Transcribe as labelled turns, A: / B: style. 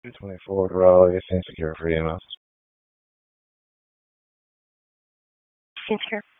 A: 224 Raleigh, seems secure for EMS.
B: Seems secure.